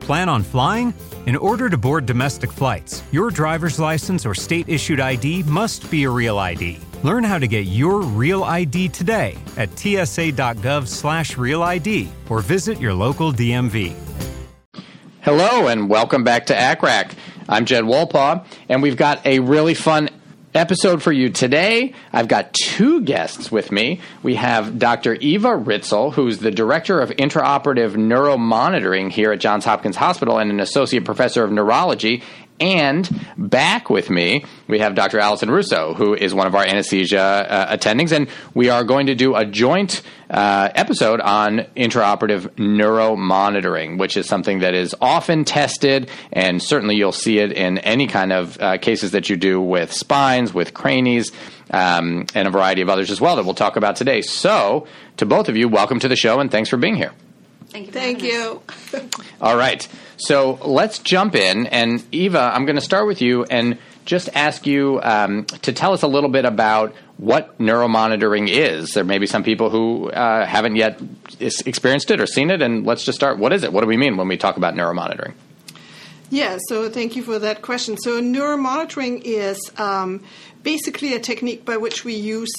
Plan on flying? In order to board domestic flights, your driver's license or state-issued ID must be a real ID. Learn how to get your real ID today at tsa.gov/realid or visit your local DMV. Hello and welcome back to ACRAC. I'm Jed Wolpaw, and we've got a really fun episode for you today. I've got two guests with me. We have Dr. Eva Ritzel, who's the Director of Intraoperative Neuromonitoring here at Johns Hopkins Hospital and an Associate Professor of Neurology. And back with me, we have Dr. Allison Russo, who is one of our anesthesia attendings, and we are going to do a joint episode on intraoperative neuromonitoring, which is something that is often tested, and certainly you'll see it in any kind of cases that you do with spines, with cranies, and a variety of others as well that we'll talk about today. So, to both of you, welcome to the show, and thanks for being here. Thank you. All right. So let's jump in. And Eva, I'm going to start with you and just ask you to tell us a little bit about what neuromonitoring is. There may be some people who haven't yet experienced it or seen it. And let's just start. What is it? What do we mean when we talk about neuromonitoring? Yeah, so thank you for that question. So neuromonitoring is basically a technique by which we use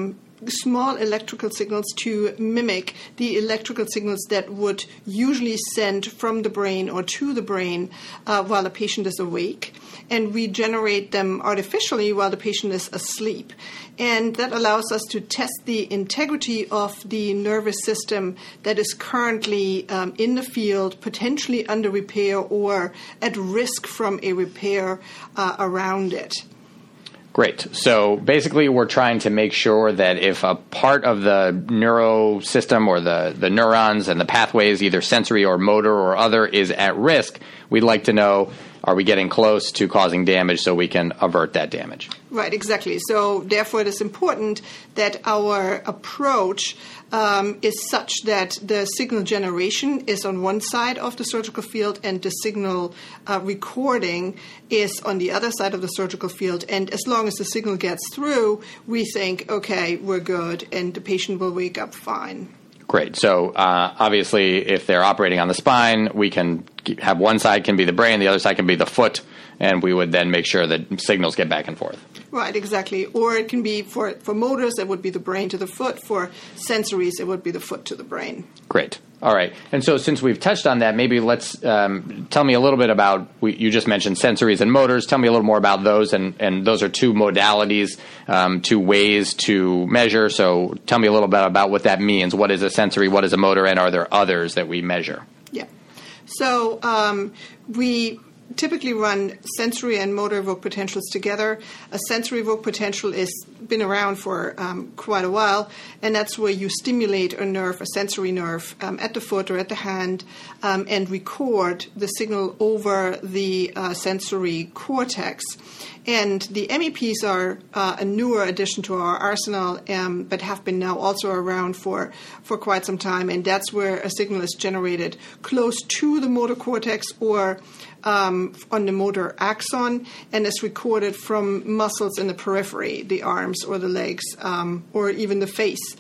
small electrical signals to mimic the electrical signals that would usually send from the brain or to the brain while a patient is awake. And we generate them artificially while the patient is asleep. And that allows us to test the integrity of the nervous system that is currently in the field, potentially under repair or at risk from a repair around it. Great. So basically we're trying to make sure that if a part of the neuro system or the neurons and the pathways, either sensory or motor or other, is at risk, we'd like to know, are we getting close to causing damage so we can avert that damage? Right, exactly. So therefore it is important that our approach is such that the signal generation is on one side of the surgical field and the signal recording is on the other side of the surgical field. And as long as the signal gets through, we think, okay, we're good, and the patient will wake up fine. Great. So obviously, if they're operating on the spine, we can have one side can be the brain, the other side can be the foot, and we would then make sure that signals get back and forth. Right, exactly. Or it can be for motors, it would be the brain to the foot. For sensories, it would be the foot to the brain. Great. All right. And so since we've touched on that, maybe let's tell me a little bit about, you just mentioned sensories and motors. Tell me a little more about those. And those are two modalities, two ways to measure. So tell me a little bit about what that means. What is a sensory? What is a motor? And are there others that we measure? Yeah. So we typically run sensory and motor evoked potentials together. A sensory evoked potential has been around for quite a while, and that's where you stimulate a nerve, a sensory nerve, at the foot or at the hand, and record the signal over the sensory cortex. And the MEPs are a newer addition to our arsenal, but have been now also around for quite some time. And that's where a signal is generated close to the motor cortex or on the motor axon, and is recorded from muscles in the periphery, the arms or the legs, or even the face,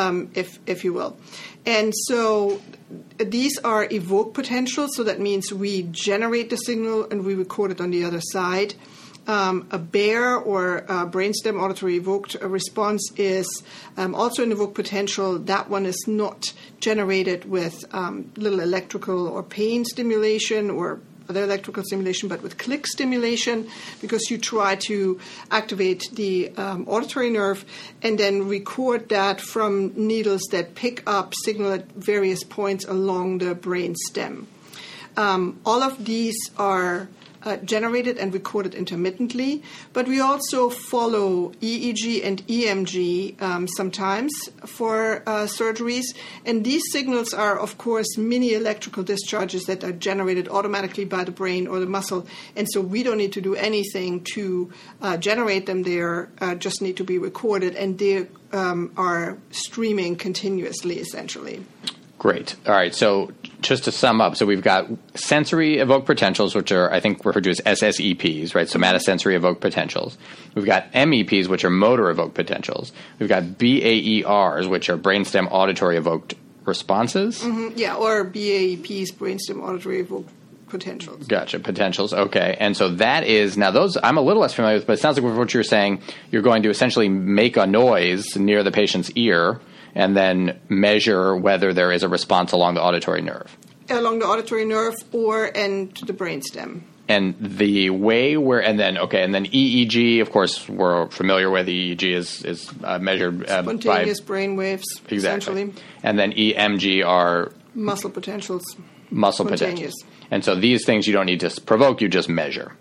if you will. And so these are evoked potentials, so that means we generate the signal and we record it on the other side. A BAIR, or brainstem auditory evoked response, is also an evoked potential. That one is not generated with little electrical or pain stimulation or other electrical stimulation, but with click stimulation, because you try to activate the auditory nerve and then record that from needles that pick up signal at various points along the brain stem. All of these are generated and recorded intermittently, but we also follow EEG and EMG sometimes for surgeries, and these signals are, of course, mini electrical discharges that are generated automatically by the brain or the muscle, and so we don't need to do anything to generate them. They just need to be recorded, and they are streaming continuously, essentially. Great. All right. So just to sum up, so we've got sensory evoked potentials, which are, I think, referred to as SSEPs, right? Somatosensory evoked potentials. We've got MEPs, which are motor evoked potentials. We've got BAERs, which are brainstem auditory evoked responses. Mm-hmm. Yeah, or BAEPs, brainstem auditory evoked potentials. Gotcha, potentials. Okay. And so that is, now those I'm a little less familiar with, but it sounds like with what you're saying, you're going to essentially make a noise near the patient's ear and then measure whether there is a response along the auditory nerve. Along the auditory nerve and the brainstem. And the way and then EEG, of course, we're familiar with. EEG is measured spontaneous brain waves, exactly. Essentially. And then EMG are muscle potentials. Muscle potentials. And so these things you don't need to provoke, you just measure.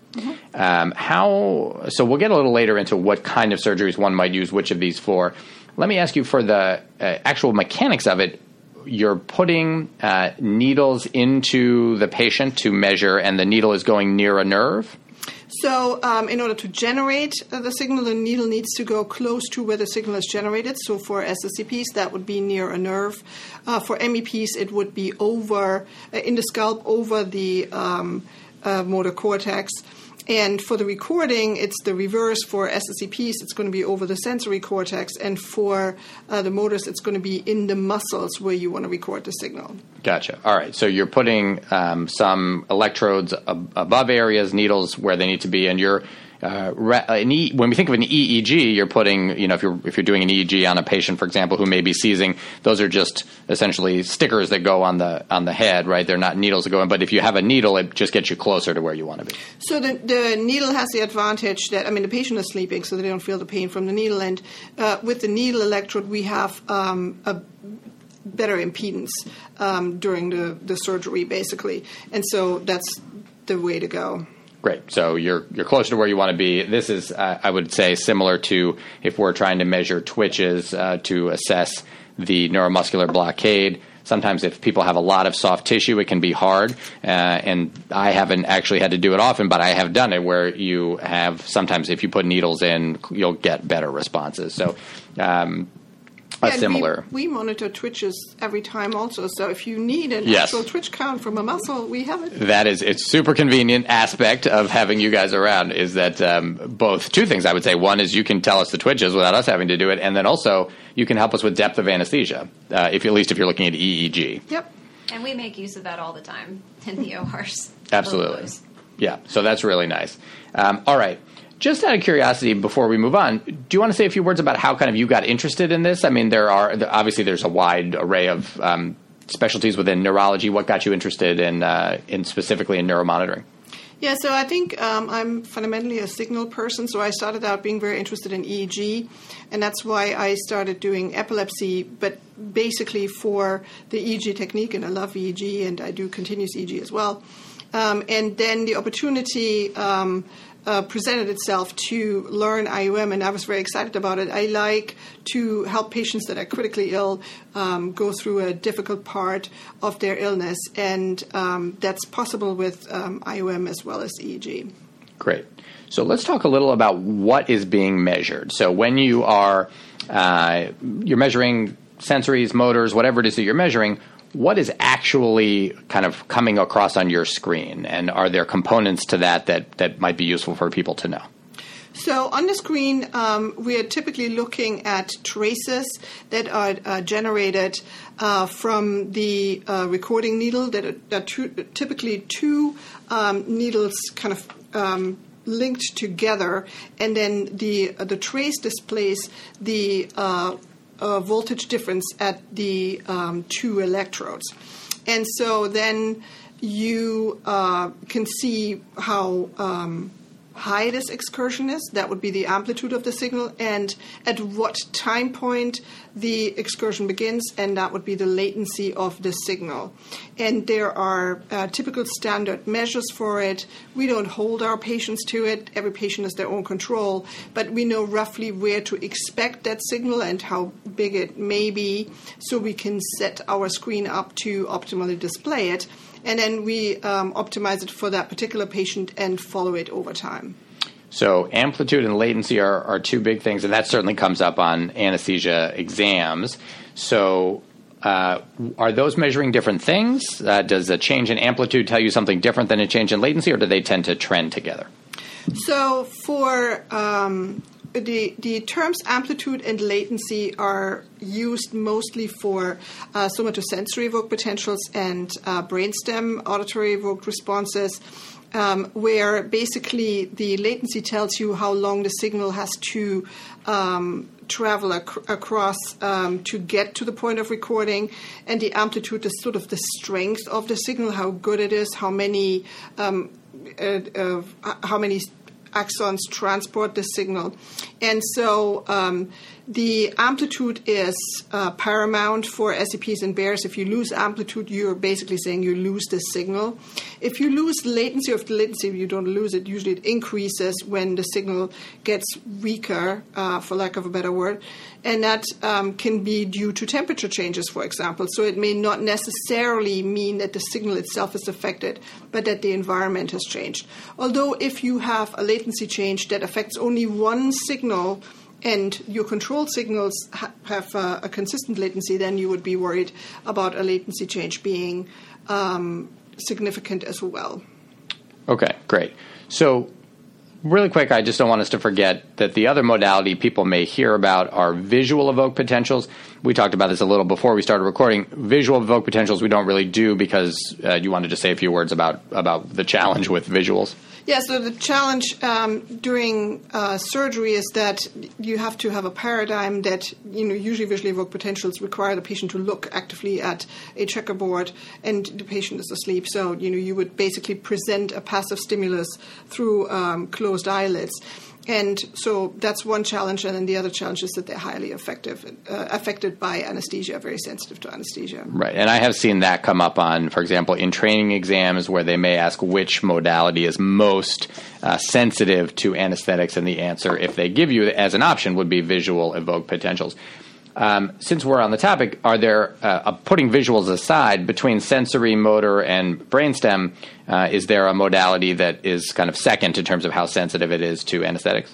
Mm-hmm. So we'll get a little later into what kind of surgeries one might use which of these for. Let me ask you for the actual mechanics of it. You're putting needles into the patient to measure, and the needle is going near a nerve? So in order to generate the signal, the needle needs to go close to where the signal is generated. So for SSCPs, that would be near a nerve. For MEPs, it would be over in the scalp, over the motor cortex. And for the recording, it's the reverse. For SSCPs, it's going to be over the sensory cortex. And for the motors, it's going to be in the muscles where you want to record the signal. Gotcha. All right. So you're putting some electrodes above areas, needles where they need to be, and you're when we think of an EEG, you're putting, if you're doing an EEG on a patient, for example, who may be seizing, those are just essentially stickers that go on the head, right? They're not needles that go in. But if you have a needle, it just gets you closer to where you want to be. So the needle has the advantage that, the patient is sleeping, so they don't feel the pain from the needle. And with the needle electrode, we have a better impedance during the surgery, basically. And so that's the way to go. Great. So you're closer to where you want to be. This is, I would say, similar to if we're trying to measure twitches to assess the neuromuscular blockade. Sometimes if people have a lot of soft tissue, it can be hard. And I haven't actually had to do it often, but I have done it where you have sometimes if you put needles in, you'll get better responses. So similar. We monitor twitches every time also. So if you need an actual twitch count from a muscle, we have it. It's super convenient aspect of having you guys around is that both two things I would say. One is you can tell us the twitches without us having to do it. And then also you can help us with depth of anesthesia, at least if you're looking at EEG. Yep. And we make use of that all the time in the ORs. Absolutely. Yeah. So that's really nice. All right. Just out of curiosity, before we move on, do you want to say a few words about how kind of you got interested in this? There's a wide array of specialties within neurology. What got you interested in specifically in neuromonitoring? Yeah, so I think I'm fundamentally a signal person, so I started out being very interested in EEG, and that's why I started doing epilepsy, but basically for the EEG technique, and I love EEG, and I do continuous EEG as well. And then the opportunity presented itself to learn IUM, and I was very excited about it. I like to help patients that are critically ill go through a difficult part of their illness, and that's possible with IUM as well as EEG. Great. So let's talk a little about what is being measured. So when you are you're measuring sensories, motors, whatever it is that you're measuring, what is actually kind of coming across on your screen? And are there components to that might be useful for people to know? So on the screen, we are typically looking at traces that are generated from the recording needle that are typically two needles kind of linked together, and then the trace displays the voltage difference at the two electrodes. And so then you can see how high this excursion is. That would be the amplitude of the signal, and at what time point the excursion begins, and that would be the latency of the signal. And there are typical standard measures for it. We don't hold our patients to it. Every patient has their own control, but we know roughly where to expect that signal and how big it may be, so we can set our screen up to optimally display it. And then we optimize it for that particular patient and follow it over time. So amplitude and latency are two big things, and that certainly comes up on anesthesia exams. So are those measuring different things? Does a change in amplitude tell you something different than a change in latency, or do they tend to trend together? So for the terms amplitude and latency are used mostly for somatosensory evoked potentials and brainstem auditory evoked responses, where basically the latency tells you how long the signal has to travel across to get to the point of recording, and the amplitude is sort of the strength of the signal, how good it is, how many axons transport the signal. And so the amplitude is paramount for SEPs and bears. If you lose amplitude, you're basically saying you lose the signal. If you lose latency, or if the latency, you don't lose it, usually it increases when the signal gets weaker, for lack of a better word. And that can be due to temperature changes, for example. So it may not necessarily mean that the signal itself is affected, but that the environment has changed. Although if you have a latency change that affects only one signal, and your control signals have a consistent latency, then you would be worried about a latency change being significant as well. Okay, great. So really quick, I just don't want us to forget that the other modality people may hear about are visual evoked potentials. We talked about this a little before we started recording. Visual evoked potentials we don't really do because you wanted to say a few words about the challenge with visuals. Yeah, so the challenge during surgery is that you have to have a paradigm that, usually visually evoked potentials require the patient to look actively at a checkerboard and the patient is asleep. So, you would basically present a passive stimulus through closed eyelids. And so that's one challenge, and then the other challenge is that they're highly affected by anesthesia, very sensitive to anesthesia. Right, and I have seen that come up on, for example, in training exams where they may ask which modality is most sensitive to anesthetics, and the answer, if they give you as an option, would be visual evoked potentials. Since we're on the topic, are there, putting visuals aside, between sensory, motor, and brainstem, is there a modality that is kind of second in terms of how sensitive it is to anesthetics?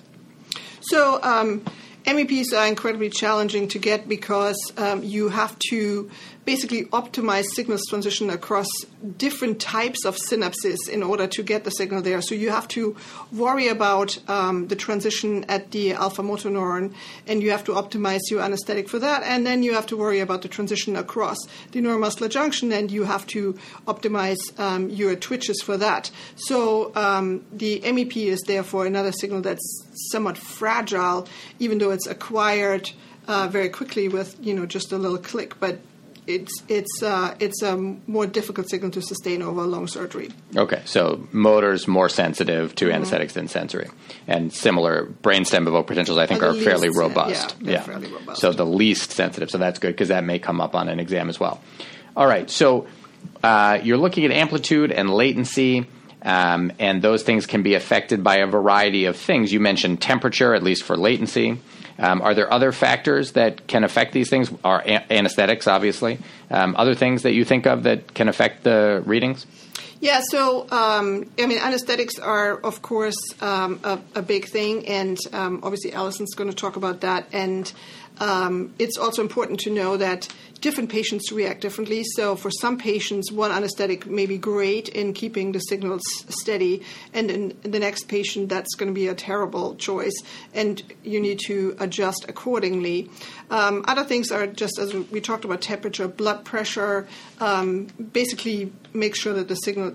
So MEPs are incredibly challenging to get because you have to basically optimize signals transition across different types of synapses in order to get the signal there. So you have to worry about the transition at the alpha motor neuron, and you have to optimize your anesthetic for that. And then you have to worry about the transition across the neuromuscular junction, and you have to optimize your twitches for that. So the MEP is therefore another signal that's somewhat fragile, even though it's acquired very quickly with just a little click. But it's a more difficult signal to sustain over a long surgery. Okay, so motor's more sensitive to anesthetics than sensory, and similar brainstem evoked potentials I think are fairly robust. Yeah, fairly robust. So the least sensitive. So that's good because that may come up on an exam as well. All right, so you're looking at amplitude and latency. And those things can be affected by a variety of things. You mentioned temperature, at least for latency. Are there other factors that can affect these things? Are anesthetics, obviously. Other things that you think of that can affect the readings? Yeah, so, anesthetics are, of course, a big thing, and obviously Allison's going to talk about that. And it's also important to know that different patients react differently. So for some patients, one anesthetic may be great in keeping the signals steady, and in the next patient, that's going to be a terrible choice, and you need to adjust accordingly. Other things are just, as we talked about, temperature, blood pressure. Basically, make sure that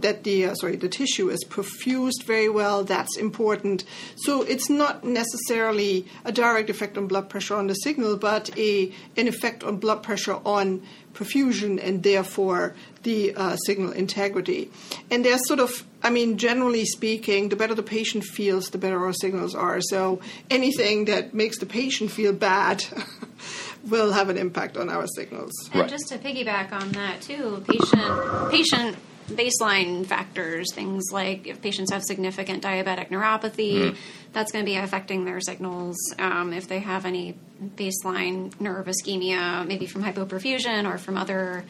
the tissue is perfused very well. That's important. So it's not necessarily a direct effect on blood pressure on the signal, but an effect on blood pressure on perfusion and therefore the signal integrity. And there's generally speaking, the better the patient feels, the better our signals are. So anything that makes the patient feel bad will have an impact on our signals. And just to piggyback on that too, patient baseline factors, things like if patients have significant diabetic neuropathy, that's going to be affecting their signals. If they have any baseline nerve ischemia, maybe from hypoperfusion or from other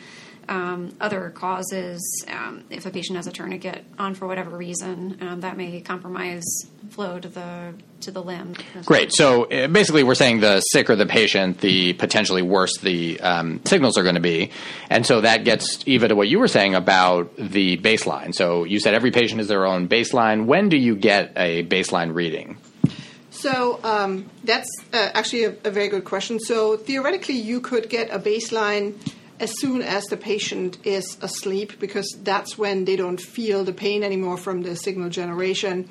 causes, if a patient has a tourniquet on for whatever reason, that may compromise flow to the limb. Great. So basically we're saying the sicker the patient, the potentially worse the signals are going to be. And so that gets even to what you were saying about the baseline. So you said every patient is their own baseline. When do you get a baseline reading? So that's actually a very good question. So theoretically, you could get a baseline as soon as the patient is asleep, because that's when they don't feel the pain anymore from the signal generation.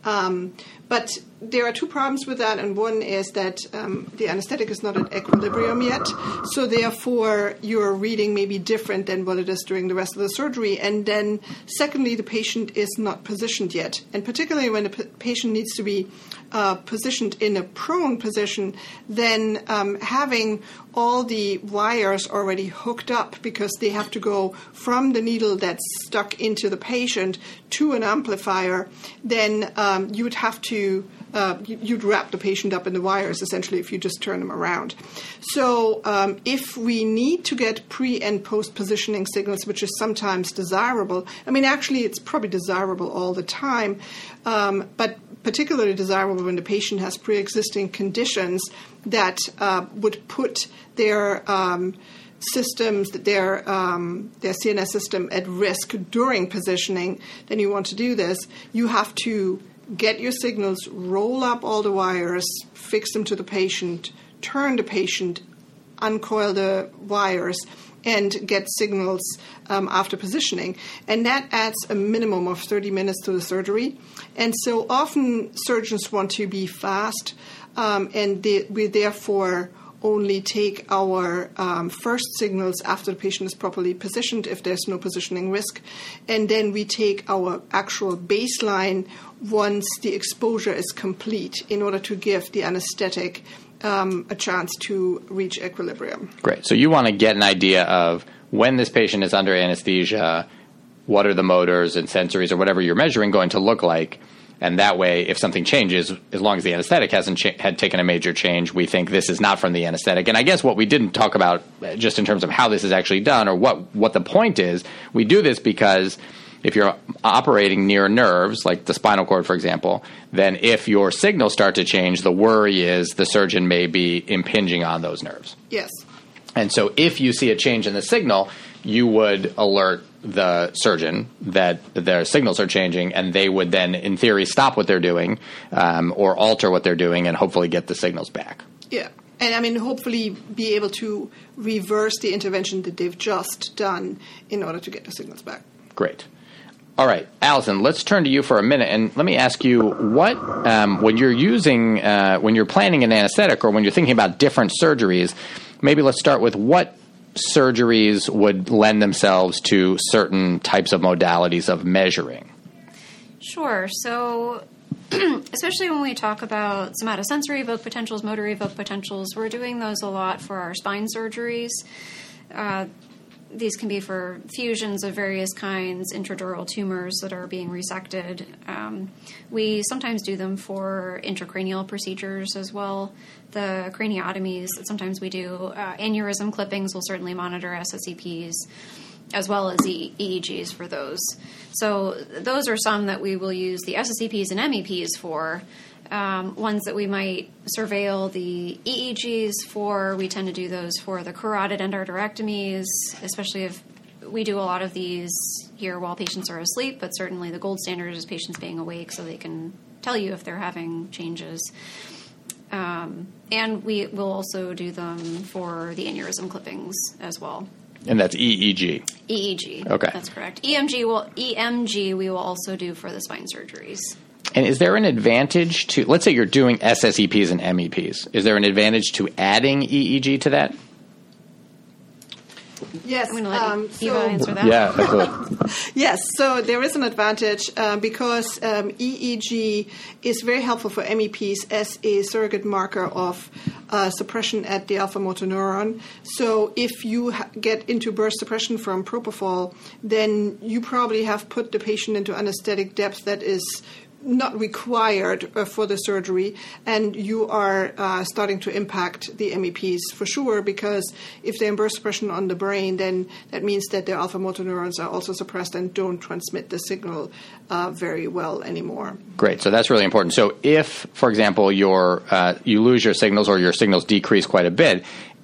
But there are two problems with that, and one is that the anesthetic is not at equilibrium yet, so therefore your reading may be different than what it is during the rest of the surgery. And then secondly, the patient is not positioned yet, and particularly when the patient needs to be positioned in a prone position, then having all the wires already hooked up, because they have to go from the needle that's stuck into the patient to an amplifier, then you would have to you'd wrap the patient up in the wires, essentially, if you just turn them around. So if we need to get pre- and post-positioning signals, which is sometimes desirable, I mean, actually, it's probably desirable all the time, but particularly desirable when the patient has pre-existing conditions that would put their systems, their CNS system at risk during positioning, then you want to do this. You have to get your signals, roll up all the wires, fix them to the patient, turn the patient, uncoil the wires, and get signals after positioning. And that adds a minimum of 30 minutes to the surgery. And so often surgeons want to be fast, and we therefore only take our first signals after the patient is properly positioned, if there's no positioning risk. And then we take our actual baseline once the exposure is complete, in order to give the anesthetic a chance to reach equilibrium. Great. So you want to get an idea of when this patient is under anesthesia, what are the motors and sensories or whatever you're measuring going to look like. And that way, if something changes, as long as the anesthetic hasn't had taken a major change, we think this is not from the anesthetic. And I guess what we didn't talk about, just in terms of how this is actually done, or what the point is, we do this because if you're operating near nerves, like the spinal cord, for example, then if your signals start to change, the worry is the surgeon may be impinging on those nerves. Yes. And so if you see a change in the signal, you would alert the surgeon that their signals are changing, and they would then, in theory, stop what they're doing or alter what they're doing and hopefully get the signals back. Yeah. And, I mean, hopefully be able to reverse the intervention that they've just done in order to get the signals back. Great. All right, Allison, let's turn to you for a minute, and let me ask you, what when you're planning an anesthetic or when you're thinking about different surgeries, maybe let's start with what surgeries would lend themselves to certain types of modalities of measuring? Sure. So especially when we talk about somatosensory evoked potentials, motor evoked potentials, we're doing those a lot for our spine surgeries. These can be for fusions of various kinds, intradural tumors that are being resected. We sometimes do them for intracranial procedures as well. The craniotomies that sometimes we do, aneurysm clippings, will certainly monitor SSEPs, as well as EEGs for those. So those are some that we will use the SSEPs and MEPs for. Ones that we might surveil the EEGs for, we tend to do those for the carotid endarterectomies, especially if we do a lot of these here while patients are asleep, but certainly the gold standard is patients being awake so they can tell you if they're having changes. And we will also do them for the aneurysm clippings as well. And that's EEG? EEG. Okay. That's correct. EMG we will also do for the spine surgeries. And is there an advantage to, let's say you're doing SSEPs and MEPs, is there an advantage to adding EEG to that? Yes. I'm going to let Eva answer that. Yeah, absolutely. Yes, so there is an advantage because EEG is very helpful for MEPs as a surrogate marker of suppression at the alpha motor neuron. So if you get into burst suppression from propofol, then you probably have put the patient into anesthetic depth that is not required for the surgery, and you are starting to impact the MEPs for sure, because if they're in burst suppression on the brain, then that means that their alpha motor neurons are also suppressed and don't transmit the signal very well anymore. Great. So that's really important. So if, for example, you lose your signals or your signals decrease quite a bit,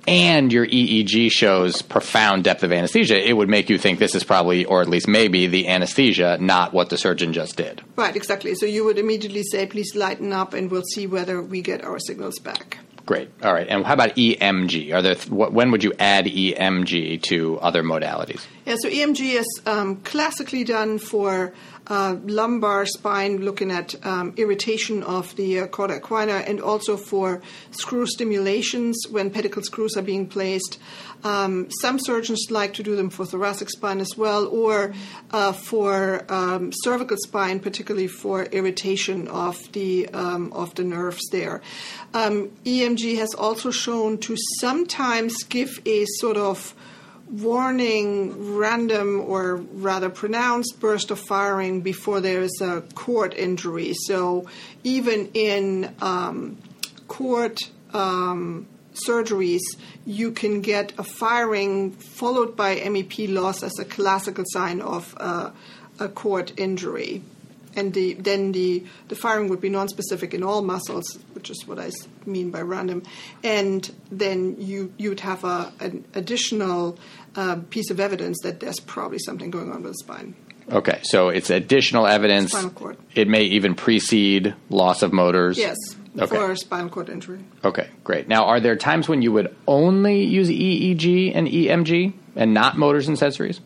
and your EEG shows profound depth of anesthesia, it would make you think this is probably, or at least maybe, the anesthesia, not what the surgeon just did. Right, exactly. So you would immediately say, please lighten up, and we'll see whether we get our signals back. Great. All right. And how about EMG? When would you add EMG to other modalities? Yeah, so EMG is classically done for lumbar spine, looking at irritation of the chorda equina, and also for screw stimulations when pedicle screws are being placed. Some surgeons like to do them for thoracic spine as well, or for cervical spine, particularly for irritation of the nerves there. EMG has also shown to sometimes give a sort of warning, random or rather pronounced burst of firing before there is a cord injury. So even in cord surgeries, you can get a firing followed by MEP loss as a classical sign of a cord injury. And then the firing would be nonspecific in all muscles, which is what I mean by random. And then you would have an additional piece of evidence that there's probably something going on with the spine. Okay, so it's additional evidence. Spinal cord. It may even precede loss of motors. Yes, okay. For a spinal cord injury. Okay, great. Now, are there times when you would only use EEG and EMG and not motors and sensories?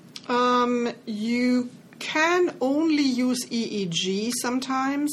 You can only use EEG sometimes,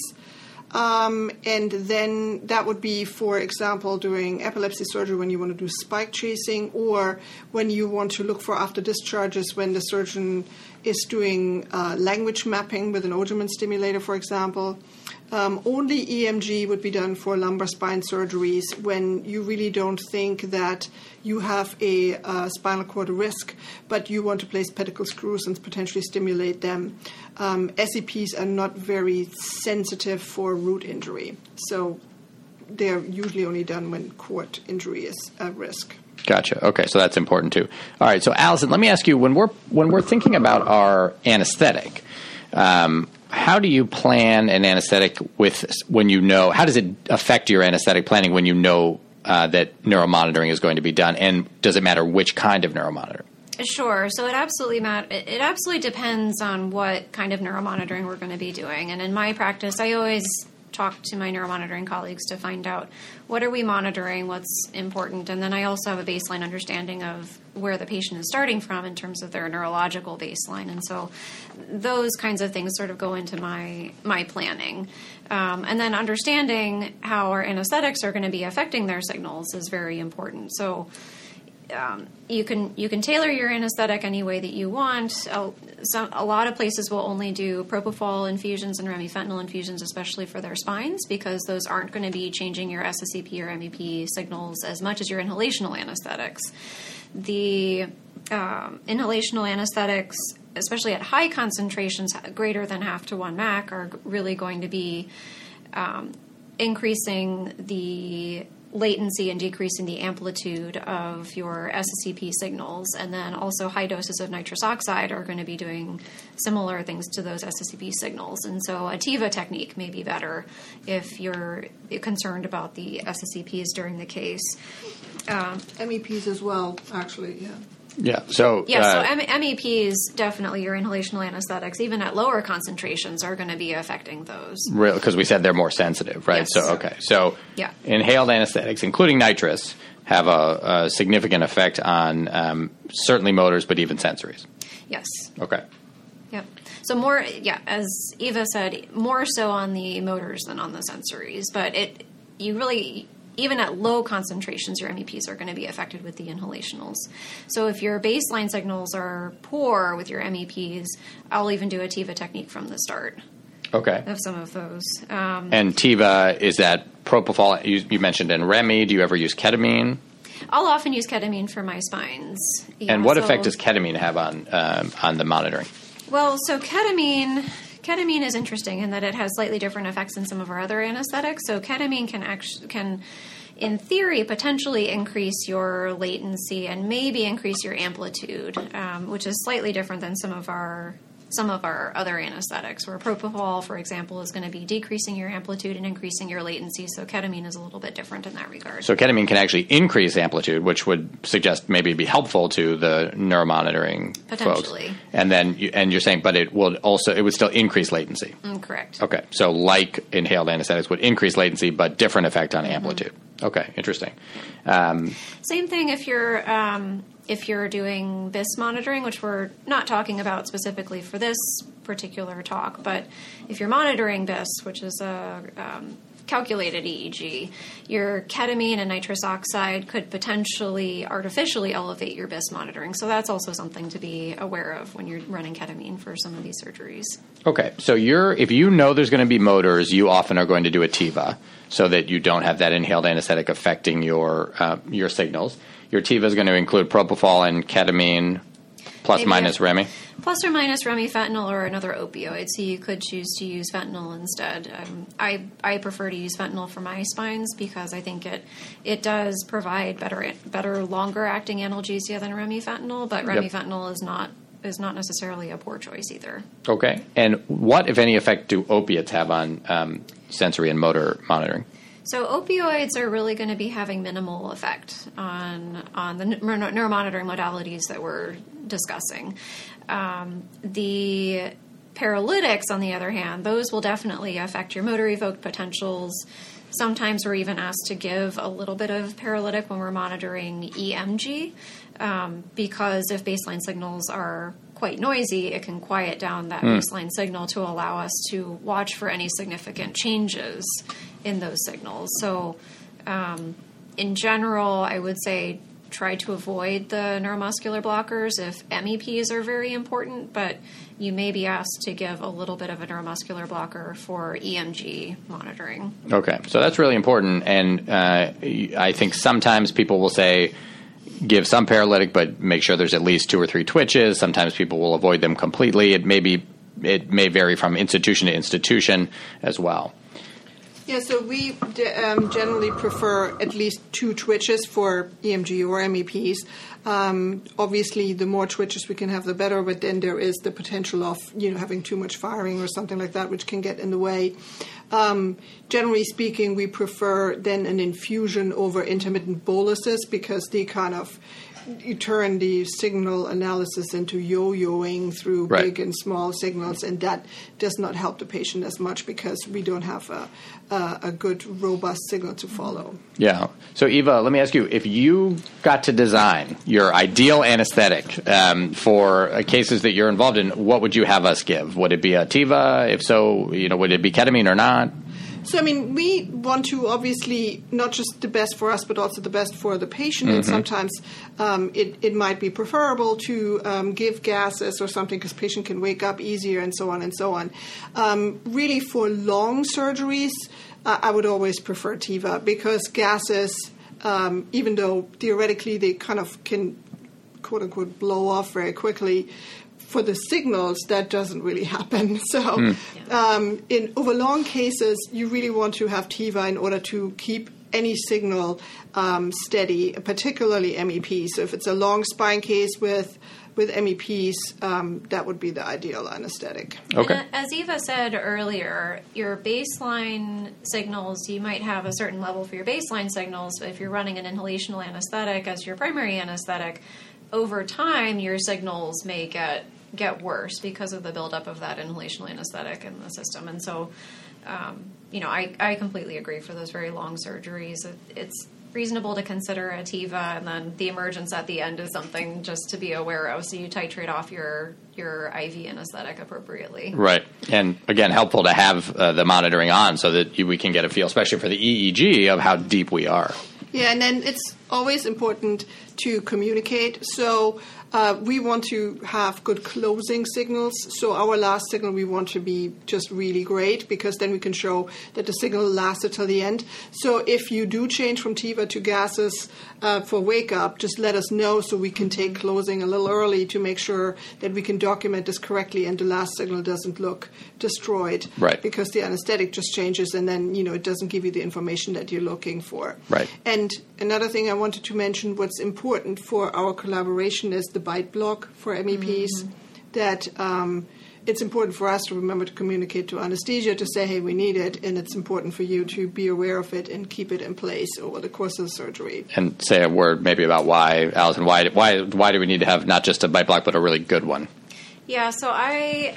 and then that would be, for example, during epilepsy surgery when you want to do spike chasing, or when you want to look for after discharges when the surgeon is doing language mapping with an Ogerman stimulator, for example. Only EMG would be done for lumbar spine surgeries when you really don't think that you have a spinal cord risk, but you want to place pedicle screws and potentially stimulate them. SEPs are not very sensitive for root injury, so they're usually only done when cord injury is a risk. Gotcha. Okay, so that's important too. All right, so Allison, let me ask you, when we're thinking about our anesthetic, how do you plan an anesthetic when you know? How does it affect your anesthetic planning when you know that neuromonitoring is going to be done, and does it matter which kind of neuromonitoring? Sure. So it absolutely depends on what kind of neuromonitoring we're going to be doing. And in my practice, I always talk to my neuromonitoring colleagues to find out what are we monitoring, what's important, and then I also have a baseline understanding of where the patient is starting from in terms of their neurological baseline. And so those kinds of things sort of go into my planning. And then understanding how our anesthetics are going to be affecting their signals is very important. So you can tailor your anesthetic any way that you want. A lot of places will only do propofol infusions and remifentanil infusions, especially for their spines, because those aren't going to be changing your SSEP or MEP signals as much as your inhalational anesthetics. The inhalational anesthetics, especially at high concentrations, greater than 0.5 to 1 MAC, are really going to be increasing the latency and decreasing the amplitude of your SSEP signals. And then also high doses of nitrous oxide are going to be doing similar things to those SSEP signals. And so a TIVA technique may be better if you're concerned about the SSEPs during the case. MEPs as well, actually, yeah. Yeah. So MEPs, definitely your inhalational anesthetics, even at lower concentrations, are going to be affecting those. Really, because we said they're more sensitive, right? Yes. So inhaled anesthetics, including nitrous, have a significant effect on certainly motors, but even sensories. Yes. Okay. Yep. So more, as Eva said, more so on the motors than on the sensories, but even at low concentrations, your MEPs are going to be affected with the inhalationals. So if your baseline signals are poor with your MEPs, I'll even do a TIVA technique from the start. Okay. Of some of those. And TIVA, is that propofol? You mentioned in Remi. Do you ever use ketamine? I'll often use ketamine for my spines. Yeah, and what effect does ketamine have on the monitoring? Well, so ketamine is interesting in that it has slightly different effects than some of our other anesthetics. So ketamine can in theory, potentially increase your latency and maybe increase your amplitude, which is slightly different than some of our some of our other anesthetics, where propofol, for example, is going to be decreasing your amplitude and increasing your latency. So ketamine is a little bit different in that regard. So ketamine can actually increase amplitude, which would suggest maybe it'd be helpful to the neuromonitoring Potentially. folks. And then you're saying, but it would still increase latency. Correct. Okay, so like inhaled anesthetics would increase latency, but different effect on amplitude. Okay, interesting. Same thing if you're doing BIS monitoring, which we're not talking about specifically for this particular talk, but if you're monitoring BIS, which is a calculated EEG, your ketamine and nitrous oxide could potentially artificially elevate your BIS monitoring. So that's also something to be aware of when you're running ketamine for some of these surgeries. Okay, so if you know there's going to be motors, you often are going to do a TIVA so that you don't have that inhaled anesthetic affecting your signals. Your TIVA is going to include propofol and ketamine plus minus Remi? Plus or minus remifentanil or another opioid. So you could choose to use fentanyl instead. I prefer to use fentanyl for my spines because I think it does provide better longer acting analgesia than remifentanil, but remifentanil is not necessarily a poor choice either. Okay. And what, if any, effect do opiates have on sensory and motor monitoring? So opioids are really going to be having minimal effect on the neuromonitoring modalities that we're discussing. The paralytics, on the other hand, those will definitely affect your motor evoked potentials. Sometimes we're even asked to give a little bit of paralytic when we're monitoring EMG, because if baseline signals are quite noisy, it can quiet down that baseline signal to allow us to watch for any significant changes in those signals. So in general, I would say try to avoid the neuromuscular blockers if MEPs are very important, but you may be asked to give a little bit of a neuromuscular blocker for EMG monitoring. Okay, so that's really important, and I think sometimes people will say give some paralytic, but make sure there's at least 2 or 3 twitches. Sometimes people will avoid them completely. It may vary from institution to institution as well. Yeah, so we generally prefer at least 2 twitches for EMG or MEPs. Obviously, the more twitches we can have, the better, but then there is the potential of having too much firing or something like that, which can get in the way. Generally speaking, we prefer then an infusion over intermittent boluses because they kind of you turn the signal analysis into yo-yoing through big and small signals, and that does not help the patient as much because we don't have a good, robust signal to follow. Yeah. So, Eva, let me ask you, if you got to design your ideal anesthetic for cases that you're involved in, what would you have us give? Would it be a TIVA? If so, would it be ketamine or not? So, we want to obviously not just the best for us, but also the best for the patient. And sometimes it might be preferable to give gases or something because patient can wake up easier and so on and so on. Really, for long surgeries, I would always prefer TIVA because gases, even though theoretically they kind of can, quote unquote, blow off very quickly, for the signals, that doesn't really happen. So in over long cases, you really want to have TIVA in order to keep any signal steady, particularly MEPs. So if it's a long spine case with MEPs, that would be the ideal anesthetic. Okay. And as Eva said earlier, your baseline signals, you might have a certain level for your baseline signals. But if you're running an inhalational anesthetic as your primary anesthetic, over time your signals may get worse because of the buildup of that inhalational anesthetic in the system. And so, I completely agree for those very long surgeries. It's reasonable to consider a TIVA, and then the emergence at the end is something just to be aware of. So you titrate off your IV anesthetic appropriately. Right. And again, helpful to have the monitoring on so that we can get a feel, especially for the EEG, of how deep we are. Yeah, and then it's always important to communicate. So we want to have good closing signals. So our last signal we want to be just really great because then we can show that the signal lasted till the end. So if you do change from TIVA to gases for wake up, just let us know so we can take closing a little early to make sure that we can document this correctly and the last signal doesn't look destroyed. Right. Because the anesthetic just changes and then, it doesn't give you the information that you're looking for. Right. And another thing I wanted to mention, what's important for our collaboration is the bite block for MEPs that it's important for us to remember to communicate to anesthesia to say, hey, we need it, and it's important for you to be aware of it and keep it in place over the course of the surgery. And say a word maybe about why, Allison, why do we need to have not just a bite block but a really good one? Yeah, so I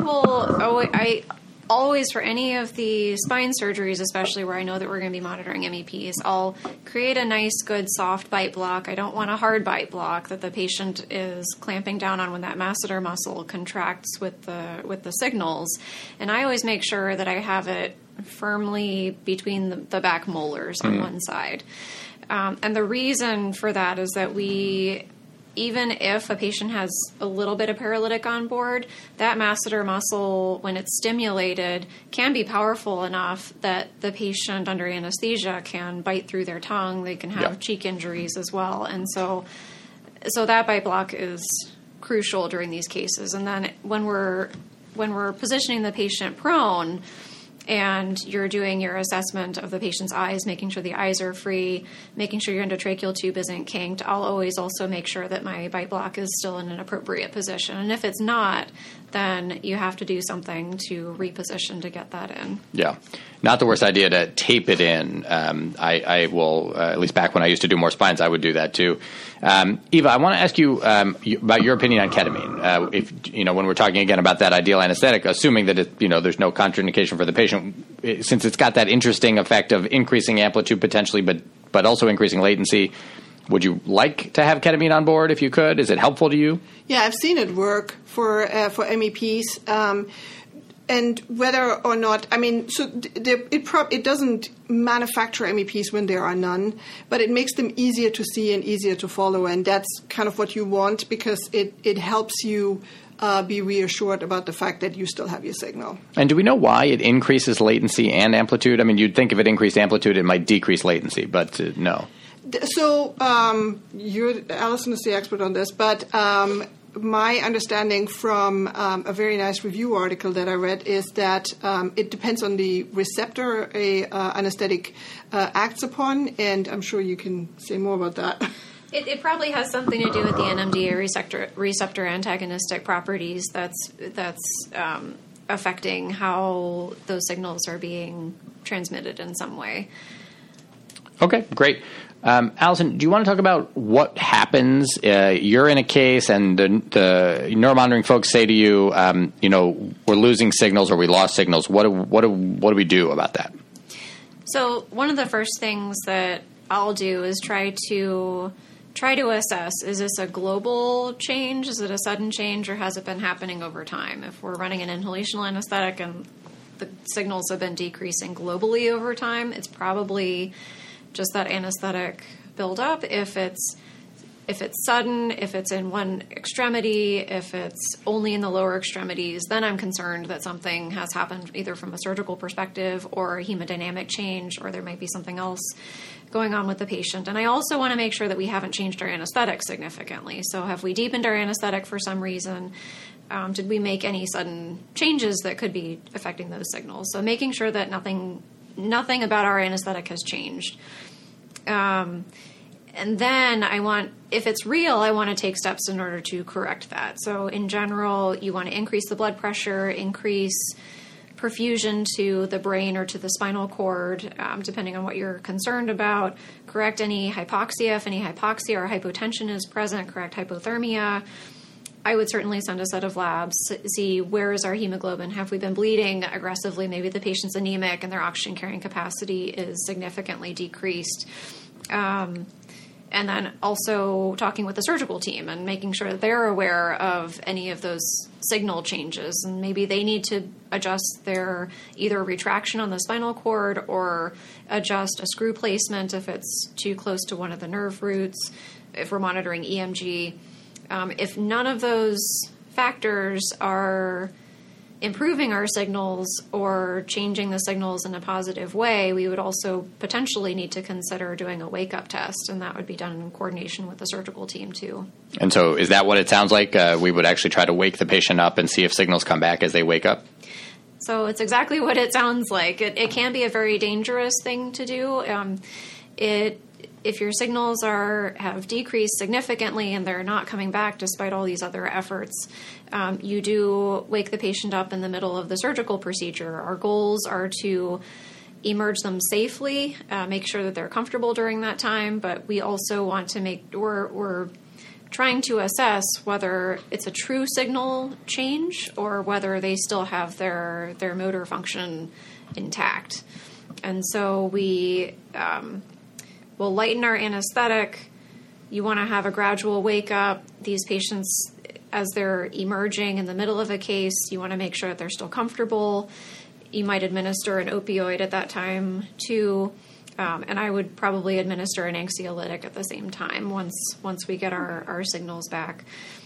always, for any of the spine surgeries, especially where I know that we're going to be monitoring MEPs, I'll create a nice, good, soft bite block. I don't want a hard bite block that the patient is clamping down on when that masseter muscle contracts with the signals. And I always make sure that I have it firmly between the back molars on one side. And the reason for that is that even if a patient has a little bit of paralytic on board, that masseter muscle, when it's stimulated, can be powerful enough that the patient under anesthesia can bite through their tongue. They can have cheek injuries as well. And so that bite block is crucial during these cases. And then when we're positioning the patient prone, and you're doing your assessment of the patient's eyes, making sure the eyes are free, making sure your endotracheal tube isn't kinked, I'll always also make sure that my bite block is still in an appropriate position. And if it's not, then you have to do something to reposition to get that in. Yeah. Not the worst idea to tape it in. I will, at least back when I used to do more spines, I would do that too. Eva, I want to ask you about your opinion on ketamine. If when we're talking again about that ideal anesthetic, assuming that there's no contraindication for the patient, since it's got that interesting effect of increasing amplitude potentially, but also increasing latency. Would you like to have ketamine on board if you could? Is it helpful to you? Yeah, I've seen it work for MEPs. And whether or not, it doesn't manufacture MEPs when there are none, but it makes them easier to see and easier to follow. And that's kind of what you want, because it helps you be reassured about the fact that you still have your signal. And do we know why it increases latency and amplitude? I mean, you'd think if it increased amplitude, it might decrease latency, but no. So Allison is the expert on this, but my understanding from a very nice review article that I read is that it depends on the receptor anesthetic acts upon, and I'm sure you can say more about that. It probably has something to do with the NMDA receptor antagonistic properties that's affecting how those signals are being transmitted in some way. Okay, great. Allison, do you want to talk about what happens? You're in a case, and the neuromonitoring folks say to you, we're losing signals or we lost signals. What do we do about that? So one of the first things that I'll do is try to assess, is this a global change? Is it a sudden change, or has it been happening over time? If we're running an inhalational anesthetic and the signals have been decreasing globally over time, it's probably just that anesthetic buildup. If it's sudden, if it's in one extremity, if it's only in the lower extremities, then I'm concerned that something has happened either from a surgical perspective or a hemodynamic change, or there might be something else going on with the patient. And I also want to make sure that we haven't changed our anesthetic significantly. So have we deepened our anesthetic for some reason? Did we make any sudden changes that could be affecting those signals? So making sure that nothing about our anesthetic has changed. And then if it's real, I want to take steps in order to correct that. So in general, you want to increase the blood pressure, increase perfusion to the brain or to the spinal cord, depending on what you're concerned about. Correct any hypoxia. If any hypoxia or hypotension is present, correct hypothermia. I would certainly send a set of labs, see where is our hemoglobin. Have we been bleeding aggressively? Maybe the patient's anemic and their oxygen carrying capacity is significantly decreased. And then also talking with the surgical team and making sure that they're aware of any of those signal changes. And maybe they need to adjust their either retraction on the spinal cord or adjust a screw placement if it's too close to one of the nerve roots, if we're monitoring EMG. If none of those factors are improving our signals or changing the signals in a positive way, we would also potentially need to consider doing a wake-up test, and that would be done in coordination with the surgical team too. And so is that what it sounds like? We would actually try to wake the patient up and see if signals come back as they wake up? So it's exactly what it sounds like. It can be a very dangerous thing to do. if your signals have decreased significantly and they're not coming back despite all these other efforts, you do wake the patient up in the middle of the surgical procedure. Our goals are to emerge them safely, make sure that they're comfortable during that time, but we also want to we're trying to assess whether it's a true signal change or whether they still have their motor function intact. And so we will lighten our anesthetic. You want to have a gradual wake up. These patients, as they're emerging in the middle of a case, you want to make sure that they're still comfortable. You might administer an opioid at that time too. And I would probably administer an anxiolytic at the same time once we get our signals back.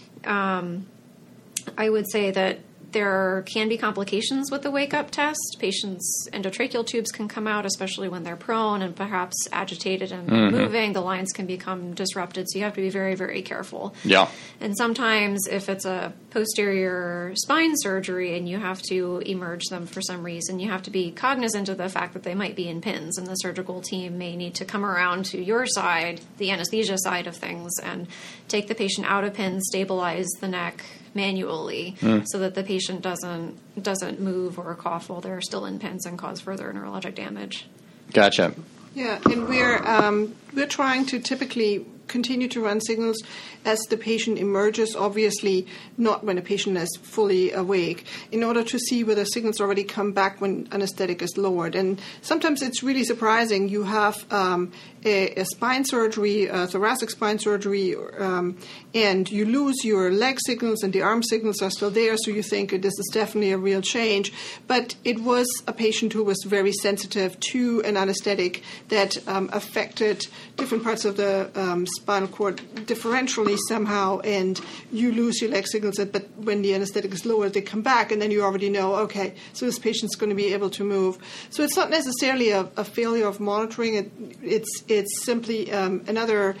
I would say that there can be complications with the wake-up test. Patients' endotracheal tubes can come out, especially when they're prone and perhaps agitated and moving. The lines can become disrupted, so you have to be very, very careful. Yeah. And sometimes if it's a posterior spine surgery and you have to emerge them for some reason, you have to be cognizant of the fact that they might be in pins, and the surgical team may need to come around to your side, the anesthesia side of things, and take the patient out of pins, stabilize the neck manually so that the patient doesn't move or cough while they're still in pins and cause further neurologic damage. Gotcha. Yeah, and we're trying to typically continue to run signals as the patient emerges, obviously not when a patient is fully awake, in order to see whether signals already come back when anesthetic is lowered. And sometimes it's really surprising. You have a spine surgery, a thoracic spine surgery, and you lose your leg signals and the arm signals are still there, so you think this is definitely a real change. But it was a patient who was very sensitive to an anesthetic that affected different parts of the spinal cord differentially somehow, and you lose your leg signals, but when the anesthetic is lowered, they come back, and then you already know, okay, so this patient's going to be able to move. So it's not necessarily a failure of monitoring. It's simply another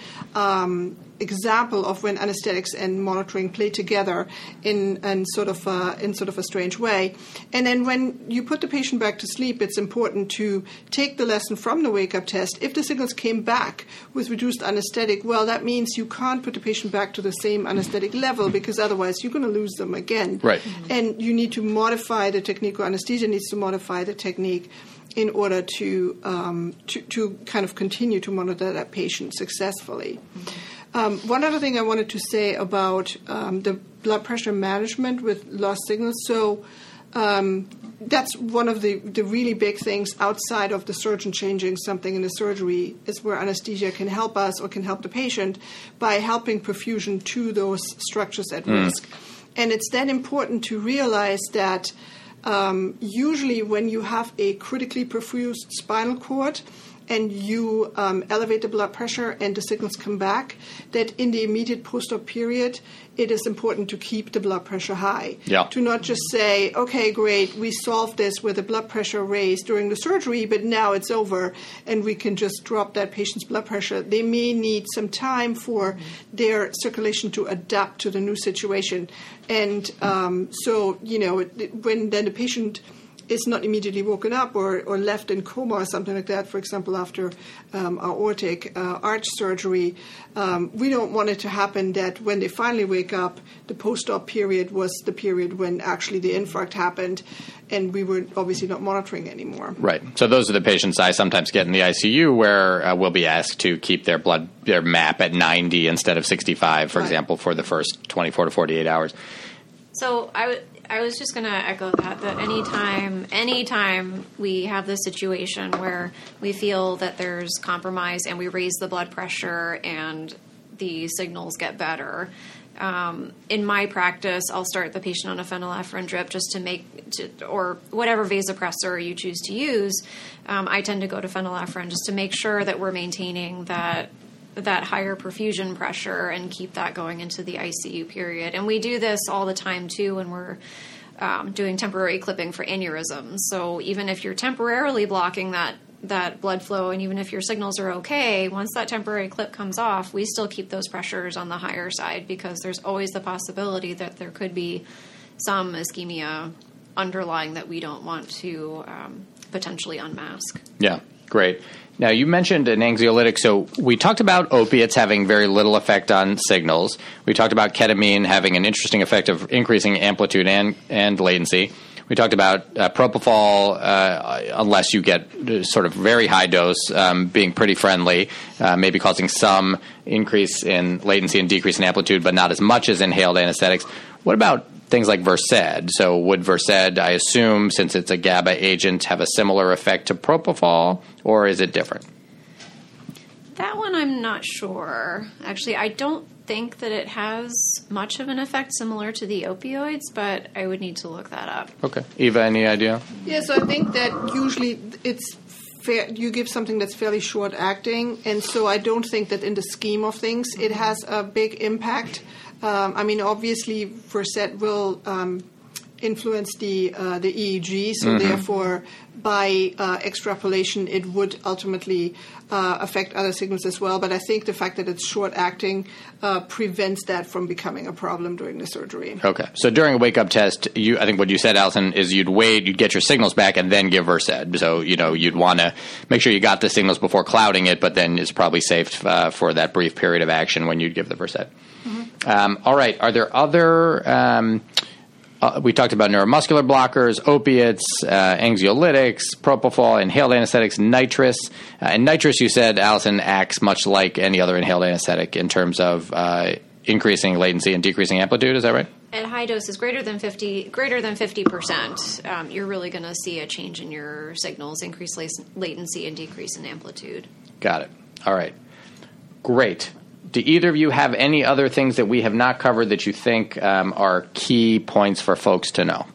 example of when anesthetics and monitoring play together in sort of a strange way. And then when you put the patient back to sleep, it's important to take the lesson from the wake-up test. If the signals came back with reduced anesthetic, well, that means you can't put the patient back to the same anesthetic level, because otherwise you're going to lose them again. Right. And you need to modify the technique, or anesthesia needs to modify the technique in order to kind of continue to monitor that patient successfully. One other thing I wanted to say about the blood pressure management with lost signals. So that's one of the really big things outside of the surgeon changing something in the surgery, is where anesthesia can help us or can help the patient by helping perfusion to those structures at risk. And it's then important to realize that usually when you have a critically perfused spinal cord and you elevate the blood pressure and the signals come back, that in the immediate post-op period, it is important to keep the blood pressure high. Yeah. To not just say, okay, great, we solved this with the blood pressure raised during the surgery, but now it's over and we can just drop that patient's blood pressure. They may need some time for their circulation to adapt to the new situation. And so, when then the patient is not immediately woken up or left in coma or something like that, for example, after aortic arch surgery, we don't want it to happen that when they finally wake up, the post-op period was the period when actually the infarct happened, and we were obviously not monitoring anymore. Right. So those are the patients I sometimes get in the ICU where we'll be asked to keep their MAP at 90 instead of 65, for example, for the first 24 to 48 hours. So I was just going to echo that anytime we have this situation where we feel that there's compromise and we raise the blood pressure and the signals get better, in my practice, I'll start the patient on a phenylephrine drip or whatever vasopressor you choose to use. I tend to go to phenylephrine just to make sure that we're maintaining that higher perfusion pressure and keep that going into the ICU period. And we do this all the time, too, when we're doing temporary clipping for aneurysms. So even if you're temporarily blocking that blood flow, and even if your signals are okay, once that temporary clip comes off, we still keep those pressures on the higher side, because there's always the possibility that there could be some ischemia underlying that we don't want to potentially unmask. Yeah. Great. Now, you mentioned an anxiolytic. So we talked about opiates having very little effect on signals. We talked about ketamine having an interesting effect of increasing amplitude and latency. We talked about propofol, unless you get sort of very high dose, being pretty friendly, maybe causing some increase in latency and decrease in amplitude, but not as much as inhaled anesthetics. What about things like Versed? So would Versed, I assume, since it's a GABA agent, have a similar effect to propofol, or is it different? That one I'm not sure. Actually, I don't think that it has much of an effect similar to the opioids, but I would need to look that up. Okay. Eva, any idea? Yeah, so I think that usually it's fair, you give something that's fairly short acting, and so I don't think that in the scheme of things it has a big impact. I mean, obviously, Versed will influence the EEG, so therefore, by extrapolation, it would ultimately affect other signals as well. But I think the fact that it's short acting prevents that from becoming a problem during the surgery. Okay. So during a wake-up test, I think what you said, Allison, is you'd wait, you'd get your signals back, and then give Versed. So, you'd want to make sure you got the signals before clouding it, but then it's probably safe for that brief period of action when you'd give the Versed. All right. Are there other we talked about neuromuscular blockers, opiates, anxiolytics, propofol, inhaled anesthetics, nitrous. And nitrous, you said, Allison, acts much like any other inhaled anesthetic in terms of increasing latency and decreasing amplitude. Is that right? At high doses, greater than 50%, you're really going to see a change in your signals, increase latency and decrease in amplitude. Got it. All right. Great. Do either of you have any other things that we have not covered that you think are key points for folks to know?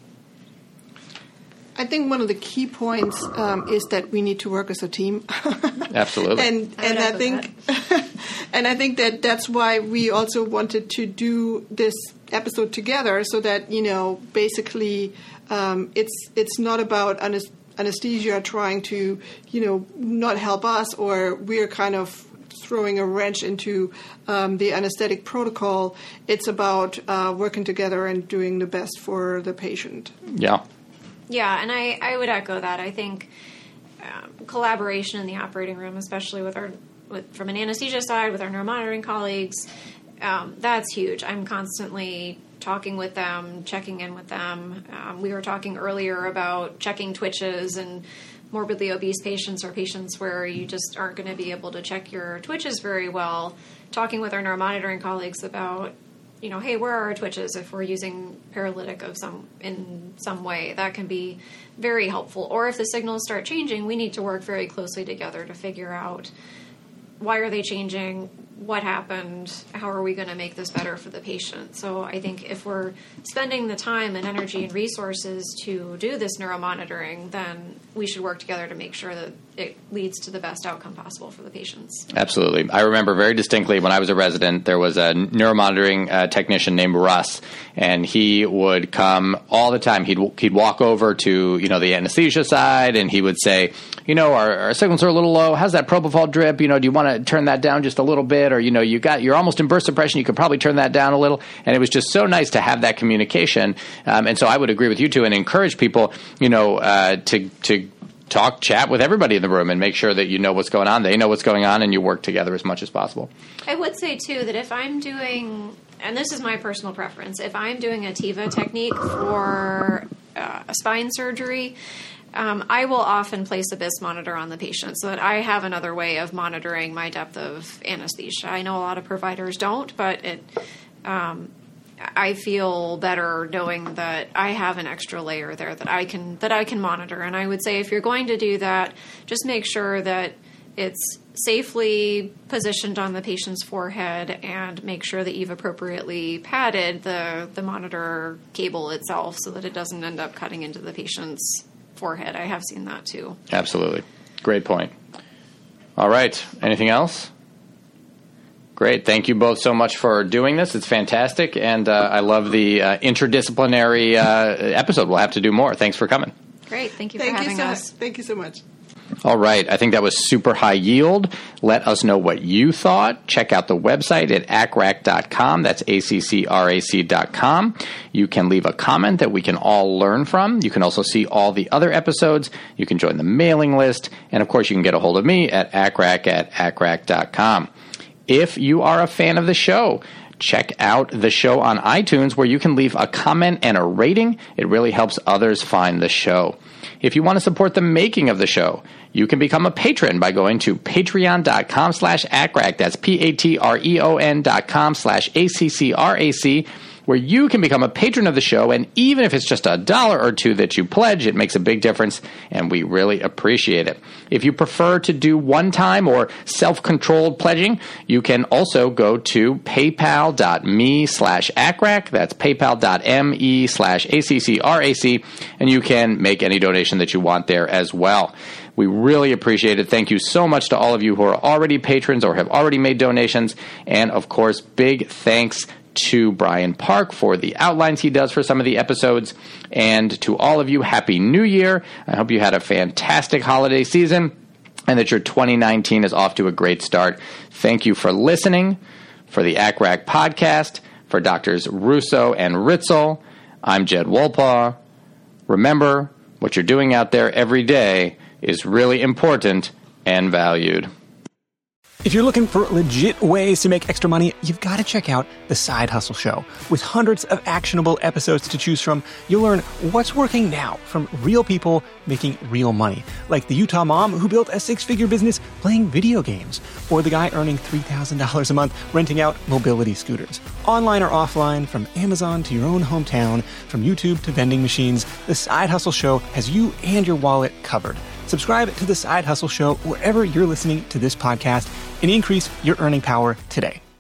I think one of the key points is that we need to work as a team. Absolutely. and I think and I think that that's why we also wanted to do this episode together, so that basically it's not about anesthesia trying to not help us, or we're kind of throwing a wrench into the anesthetic protocol. It's about working together and doing the best for the patient. Yeah. Yeah, and I would echo that. I think collaboration in the operating room, especially from an anesthesia side, with our neuromonitoring colleagues, that's huge. I'm constantly talking with them, checking in with them. We were talking earlier about checking twitches, and morbidly obese patients or patients where you just aren't going to be able to check your twitches very well. Talking with our neuromonitoring colleagues about, hey, where are our twitches if we're using paralytic in some way? That can be very helpful. Or if the signals start changing, we need to work very closely together to figure out why are they changing, what happened, how are we going to make this better for the patient. So I think if we're spending the time and energy and resources to do this neuromonitoring, then we should work together to make sure that it leads to the best outcome possible for the patients. Absolutely. I remember very distinctly when I was a resident, there was a neuromonitoring technician named Russ, and he would come all the time. He'd walk over to, the anesthesia side, and he would say, our signals are a little low. How's that propofol drip? Do you want to turn that down just a little bit? Or, you're almost in burst suppression. You could probably turn that down a little. And it was just so nice to have that communication. And so I would agree with you too, and encourage people, to chat with everybody in the room and make sure that you know what's going on, they know what's going on, and you work together as much as possible. I would say, too, that if I'm doing, and this is my personal preference, if I'm doing a TIVA technique for a spine surgery, I will often place a BIS monitor on the patient so that I have another way of monitoring my depth of anesthesia. I know a lot of providers don't, but I feel better knowing that I have an extra layer there that I can monitor. And I would say if you're going to do that, just make sure that it's safely positioned on the patient's forehead, and make sure that you've appropriately padded the monitor cable itself so that it doesn't end up cutting into the patient's forehead. I have seen that too. Absolutely. Great point. All right. Anything else? Great. Thank you both so much for doing this. It's fantastic. And I love the interdisciplinary episode. We'll have to do more. Thanks for coming. Great. Thank you for having us. Thank you so much. All right. I think that was super high yield. Let us know what you thought. Check out the website at accrac.com. That's ACCRAC.com. You can leave a comment that we can all learn from. You can also see all the other episodes. You can join the mailing list. And, of course, you can get a hold of me at accrac@accrac.com. If you are a fan of the show, check out the show on iTunes where you can leave a comment and a rating. It really helps others find the show. If you want to support the making of the show, you can become a patron by going to patreon.com/ACCRAC. That's patreon.com/ACCRAC, where you can become a patron of the show. And even if it's just $1 or $2 that you pledge, it makes a big difference, and we really appreciate it. If you prefer to do one-time or self-controlled pledging, you can also go to paypal.me/ACCRAC. That's paypal.me/ACCRAC, and you can make any donation that you want there as well. We really appreciate it. Thank you so much to all of you who are already patrons or have already made donations. And, of course, big thanks to Brian Park for the outlines he does for some of the episodes. And to all of you, Happy New Year. I hope you had a fantastic holiday season and that your 2019 is off to a great start. Thank you for listening. For the ACCRAC podcast, for Drs. Russo and Ritzel, I'm Jed Wolpaw. Remember, what you're doing out there every day is really important and valued. If you're looking for legit ways to make extra money, you've got to check out The Side Hustle Show. With hundreds of actionable episodes to choose from, you'll learn what's working now from real people making real money, like the Utah mom who built a 6-figure business playing video games, or the guy earning $3,000 a month renting out mobility scooters. Online or offline, from Amazon to your own hometown, from YouTube to vending machines, The Side Hustle Show has you and your wallet covered. Subscribe to The Side Hustle Show wherever you're listening to this podcast and increase your earning power today.